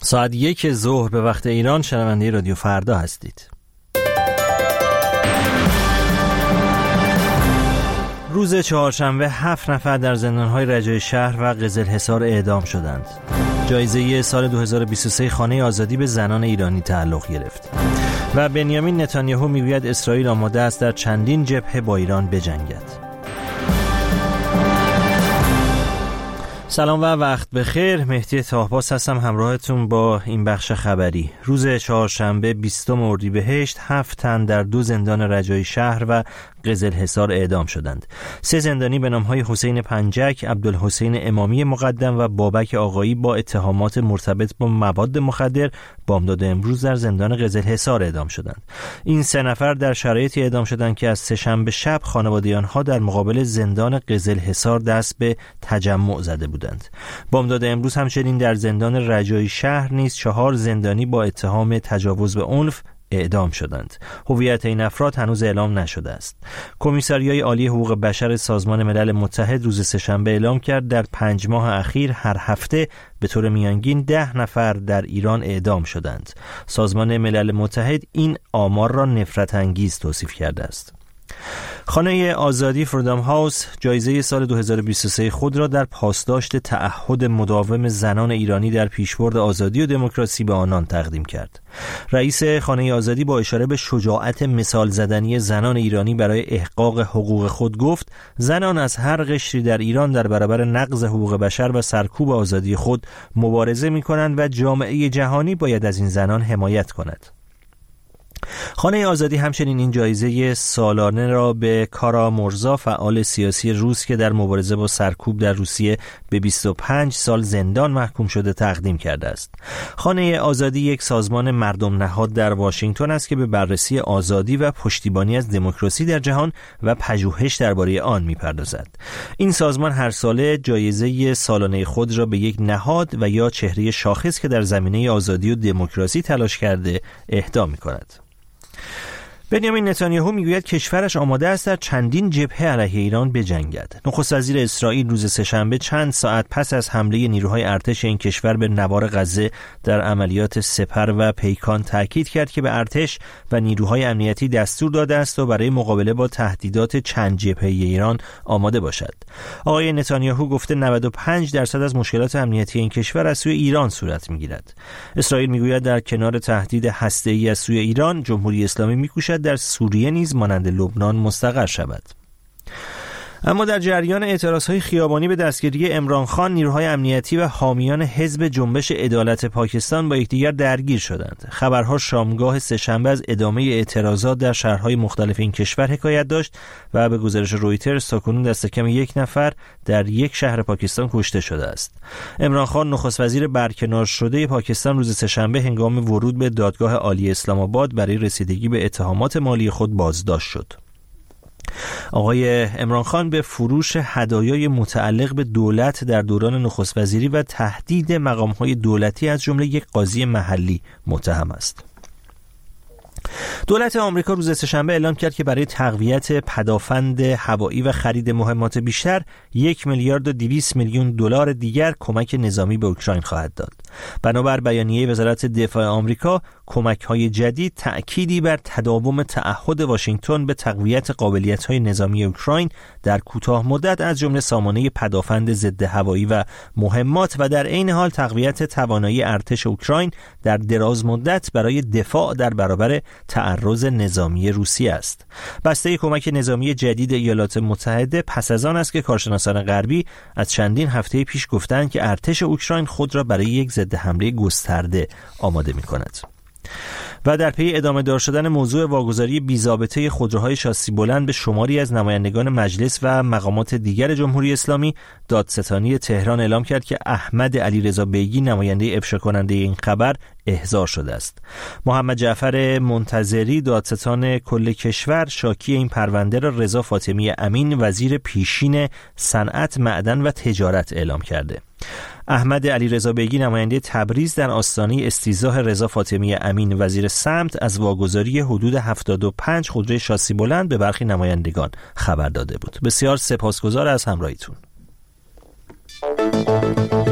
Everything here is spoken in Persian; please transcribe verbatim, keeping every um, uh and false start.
ساعت یک ظهر به وقت ایران شنونده رادیو فردا هستید. روز چهارشنبه هفت نفر در زندان‌های رجای شهر و قزلحصار اعدام شدند. جایزه سال دو هزار و بیست و سه خانه آزادی به زنان ایرانی تعلق گرفت. و بنیامین نتانیاهو میگوید اسرائیل آماده است در چندین جبهه با ایران بجنگد. سلام و وقت بخیر. مهدی طاهباس هستم همراهتون با این بخش خبری. روز چهارشنبه بیستم اردیبهشت هفت تن در دو زندان رجای شهر و قزلحصار اعدام شدند. سه زندانی به نام‌های حسین پنجک، عبدالحسین امامی مقدم و بابک آقایی با اتهامات مرتبط با مواد مخدر بامداد امروز در زندان قزلحصار اعدام شدند. این سه نفر در شرایطی اعدام شدند که از سه‌شنبه شب خانواده آنها در مقابل زندان قزلحصار دست به تجمع زده بودند. بامداد امروز همچنین در زندان رجای شهر نیز چهار زندانی با اتهام تجاوز به عنف اعدام شدند. هویت این افراد هنوز اعلام نشده است. کمیساریای عالی حقوق بشر سازمان ملل متحد روز سه‌شنبه اعلام کرد در پنج ماه اخیر هر هفته به طور میانگین ده نفر در ایران اعدام شدند. سازمان ملل متحد این آمار را نفرت انگیز توصیف کرده است. خانه آزادی فریدم هاوس جایزه سال دو هزار و بیست و سه خود را در پاسداشت تعهد مداوم زنان ایرانی در پیشبرد آزادی و دموکراسی به آنان تقدیم کرد. رئیس خانه آزادی با اشاره به شجاعت مثال زدنی زنان ایرانی برای احقاق حقوق خود گفت: زنان از هر قشری در ایران در برابر نقض حقوق بشر و سرکوب آزادی خود مبارزه می‌کنند و جامعه جهانی باید از این زنان حمایت کند. خانه آزادی همچنین این جایزه سالانه را به کارا مرزا، فعال سیاسی روس که در مبارزه با سرکوب در روسیه به بیست و پنج سال زندان محکوم شده تقدیم کرده است. خانه آزادی یک سازمان مردم نهاد در واشنگتن است که به بررسی آزادی و پشتیبانی از دموکراسی در جهان و پژوهش درباره آن می‌پردازد. این سازمان هر ساله جایزه سالانه خود را به یک نهاد و یا چهره شاخص که در زمینه آزادی و دموکراسی تلاش کرده اهدا می‌کند. بنیامین نتانیاهو میگوید کشورش آماده است در چندین جبهه علیه ایران بجنگد. نخست وزیر اسرائیل روز سه‌شنبه چند ساعت پس از حمله نیروهای ارتش این کشور به نوار غزه در عملیات سپر و پیکان تاکید کرد که به ارتش و نیروهای امنیتی دستور داده است و برای مقابله با تهدیدات چند جبهه‌ای ایران آماده باشد. آقای نتانیاهو گفته نود و پنج درصد از مشکلات امنیتی این کشور از سوی ایران صورت میگیرد. اسرائیل میگوید در کنار تهدید هسته‌ای از سوی ایران، جمهوری اسلامی میکوشد در سوریه نیز مانند لبنان مستقر شود. اما در جریان اعتراضهای خیابانی به دستگیری عمران خان، نیروهای امنیتی و حامیان حزب جنبش عدالت پاکستان با یکدیگر درگیر شدند. خبرها شامگاه سه‌شنبه از ادامه اعتراضات در شهرهای مختلف این کشور حکایت داشت و به گزارش رویترز تاکنون دست کم یک نفر در یک شهر پاکستان کشته شده است. عمران خان نخست وزیر برکنار شده پاکستان روز سه‌شنبه هنگام ورود به دادگاه عالی اسلام آباد برای رسیدگی به اتهامات مالی خود بازداشت شد. آقای عمران خان به فروش هدایای متعلق به دولت در دوران نخست وزیری و تهدید مقام‌های دولتی از جمله یک قاضی محلی متهم است. دولت آمریکا روز سه‌شنبه اعلام کرد که برای تقویت پدافند هوایی و خرید مهمات بیشتر یک میلیارد و دویست میلیون دلار دیگر کمک نظامی به اوکراین خواهد داد. بنابر بیانیه وزارت دفاع آمریکا، کمک‌های جدید تأکیدی بر تداوم تعهد واشنگتن به تقویت قابلیت‌های نظامی اوکراین در کوتاه مدت از جمله سامانه پدافند ضد هوایی و مهمات و در عین حال تقویت توانایی ارتش اوکراین در دراز مدت برای دفاع در برابر تعرض نظامی روسیه است. بسته کمک نظامی جدید ایالات متحده پس از آن است که کارشناسان غربی از چندین هفته پیش گفتند که ارتش اوکراین خود را برای یک ضد حمله گسترده آماده می‌کند. و در پی ادامه دار شدن موضوع واگذاری بی‌ضابطه خودروهای شاسی بلند به شماری از نمایندگان مجلس و مقامات دیگر جمهوری اسلامی، دادستانی تهران اعلام کرد که احمد علیرضا بیگی نماینده افشا کننده این خبر احضار شده است. محمد جعفر منتظری دادستان کل کشور شاکی این پرونده را رضا فاطمی امین وزیر پیشین صنعت، معدن و تجارت اعلام کرده. احمد علیرضا بیگی نماینده تبریز در آستانه استیضاح رضا فاطمی امین وزیر سمت از واگذاری حدود هفتاد و پنج خودروی شاسی بلند به برخی نمایندگان خبر داده بود. بسیار سپاسگزار از همراهیتون.